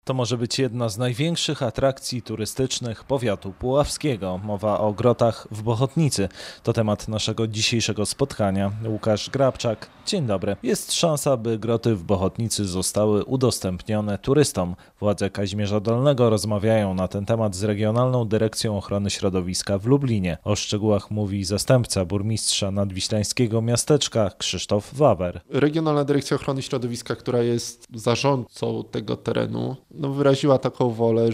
To może być jedna z największych atrakcji turystycznych powiatu puławskiego. Mowa o grotach w Bochotnicy. To temat naszego dzisiejszego spotkania. Łukasz Grabczak, dzień dobry. Jest szansa, by groty w Bochotnicy zostały udostępnione turystom. Władze Kazimierza Dolnego rozmawiają na ten temat z Regionalną Dyrekcją Ochrony Środowiska w Lublinie. O szczegółach mówi zastępca burmistrza nadwiślańskiego miasteczka Krzysztof Wawer. Regionalna Dyrekcja Ochrony Środowiska, która jest zarządcą tego terenu, wyraziła taką wolę,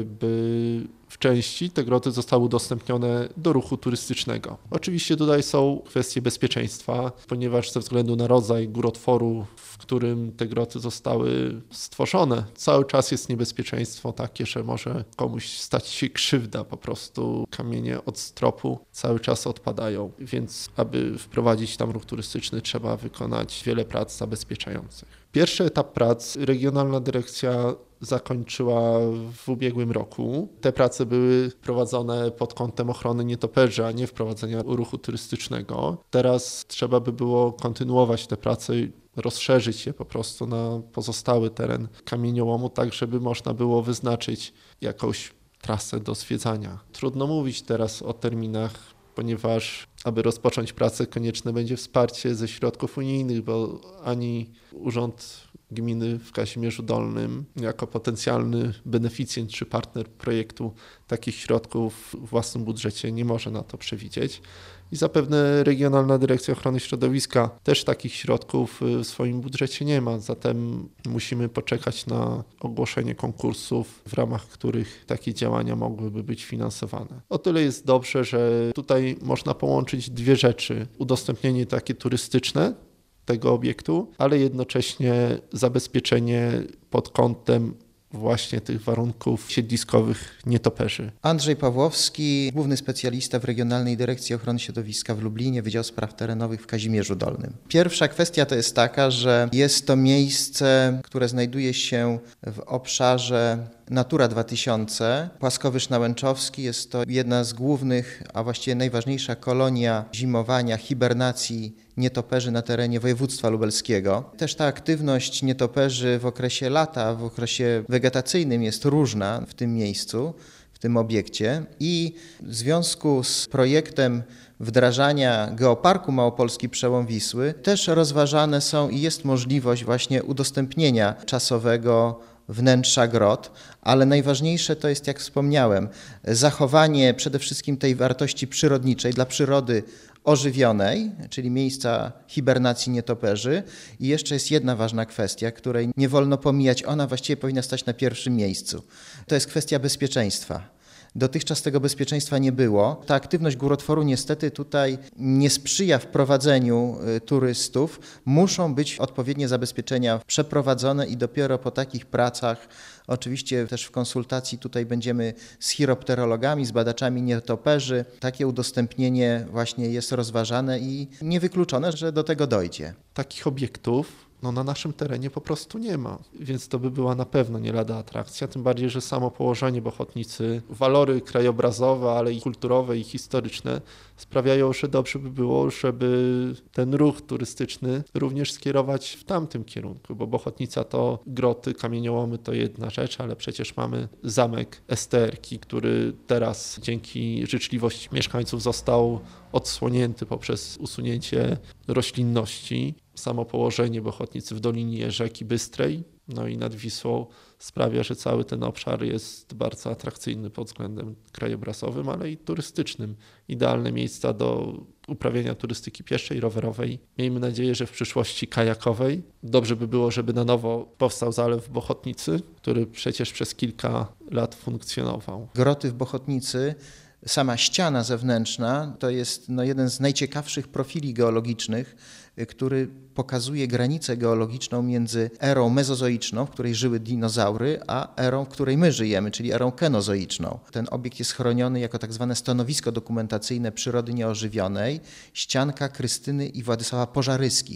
żeby w części te groty zostały udostępnione do ruchu turystycznego. Oczywiście tutaj są kwestie bezpieczeństwa, ponieważ ze względu na rodzaj górotworu, w którym te groty zostały stworzone, cały czas jest niebezpieczeństwo takie, że może komuś stać się krzywda, po prostu kamienie od stropu cały czas odpadają, więc aby wprowadzić tam ruch turystyczny, trzeba wykonać wiele prac zabezpieczających. Pierwszy etap prac Regionalna Dyrekcja zakończyła w ubiegłym roku. Te prace były prowadzone pod kątem ochrony nietoperzy, a nie wprowadzenia ruchu turystycznego. Teraz trzeba by było kontynuować te prace, rozszerzyć je po prostu na pozostały teren kamieniołomu, tak żeby można było wyznaczyć jakąś trasę do zwiedzania. Trudno mówić teraz o terminach, ponieważ aby rozpocząć pracę, konieczne będzie wsparcie ze środków unijnych, bo ani Urząd Gminy w Kazimierzu Dolnym jako potencjalny beneficjent czy partner projektu takich środków w własnym budżecie nie może na to przewidzieć. I zapewne Regionalna Dyrekcja Ochrony Środowiska też takich środków w swoim budżecie nie ma, zatem musimy poczekać na ogłoszenie konkursów, w ramach których takie działania mogłyby być finansowane. O tyle jest dobrze, że tutaj można połączyć dwie rzeczy. Udostępnienie takie turystyczne tego obiektu, ale jednocześnie zabezpieczenie pod kątem właśnie tych warunków siedliskowych nietoperzy. Andrzej Pawłowski, główny specjalista w Regionalnej Dyrekcji Ochrony Środowiska w Lublinie, Wydział Spraw Terenowych w Kazimierzu Dolnym. Pierwsza kwestia to jest taka, że jest to miejsce, które znajduje się w obszarze Natura 2000. Płaskowyż Nałęczowski jest to jedna z głównych, a właściwie najważniejsza kolonia zimowania, hibernacji nietoperzy na terenie województwa lubelskiego. Też ta aktywność nietoperzy w okresie lata, w okresie wegetacyjnym jest różna w tym miejscu, w tym obiekcie i w związku z projektem wdrażania Geoparku Małopolski Przełom Wisły też rozważane są i jest możliwość właśnie udostępnienia czasowego wnętrza grot, ale najważniejsze to jest, jak wspomniałem, zachowanie przede wszystkim tej wartości przyrodniczej dla przyrody ożywionej, czyli miejsca hibernacji nietoperzy. I jeszcze jest jedna ważna kwestia, której nie wolno pomijać, ona właściwie powinna stać na pierwszym miejscu. To jest kwestia bezpieczeństwa. Dotychczas tego bezpieczeństwa nie było. Ta aktywność górotworu niestety tutaj nie sprzyja wprowadzeniu turystów. Muszą być odpowiednie zabezpieczenia przeprowadzone i dopiero po takich pracach, oczywiście też w konsultacji tutaj będziemy z chiropterologami, z badaczami nietoperzy, takie udostępnienie właśnie jest rozważane i niewykluczone, że do tego dojdzie. Takich obiektów na naszym terenie po prostu nie ma, więc to by była na pewno nie lada atrakcja, tym bardziej, że samo położenie Bochotnicy, walory krajobrazowe, ale i kulturowe i historyczne sprawiają, że dobrze by było, żeby ten ruch turystyczny również skierować w tamtym kierunku, bo Bochotnica to groty, kamieniołomy to jedna rzecz, ale przecież mamy zamek Esterki, który teraz dzięki życzliwości mieszkańców został odsłonięty poprzez usunięcie roślinności. Samo położenie Bochotnicy w dolinie rzeki Bystrej, i nad Wisłą sprawia, że cały ten obszar jest bardzo atrakcyjny pod względem krajobrazowym, ale i turystycznym. Idealne miejsca do uprawiania turystyki pieszej, rowerowej. Miejmy nadzieję, że w przyszłości kajakowej. Dobrze by było, żeby na nowo powstał zalew w Bochotnicy, który przecież przez kilka lat funkcjonował. Groty w Bochotnicy, sama ściana zewnętrzna to jest jeden z najciekawszych profili geologicznych, który pokazuje granicę geologiczną między erą mezozoiczną, w której żyły dinozaury, a erą, w której my żyjemy, czyli erą kenozoiczną. Ten obiekt jest chroniony jako tak zwane stanowisko dokumentacyjne przyrody nieożywionej, ścianka Krystyny i Władysława Pożaryskich.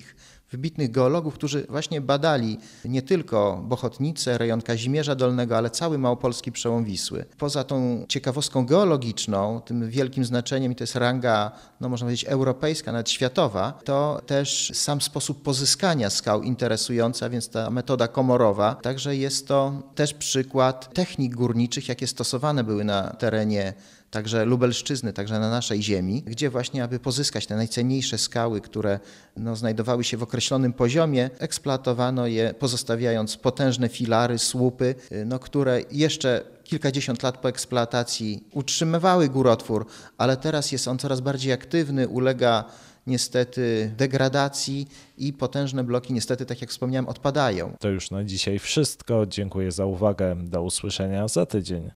wybitnych geologów, którzy właśnie badali nie tylko Bochotnicę, rejon Kazimierza Dolnego, ale cały małopolski przełom Wisły. Poza tą ciekawostką geologiczną, tym wielkim znaczeniem, i to jest ranga, no można powiedzieć, europejska, nawet światowa, to też sam sposób pozyskania skał interesujący, a więc ta metoda komorowa. Także jest to też przykład technik górniczych, jakie stosowane były na terenie także Lubelszczyzny, także na naszej ziemi, gdzie właśnie, aby pozyskać te najcenniejsze skały, które znajdowały się w określonym poziomie, eksploatowano je, pozostawiając potężne filary, słupy, które jeszcze kilkadziesiąt lat po eksploatacji utrzymywały górotwór, ale teraz jest on coraz bardziej aktywny, ulega niestety degradacji i potężne bloki niestety, tak jak wspomniałem, odpadają. To już na dzisiaj wszystko. Dziękuję za uwagę. Do usłyszenia za tydzień.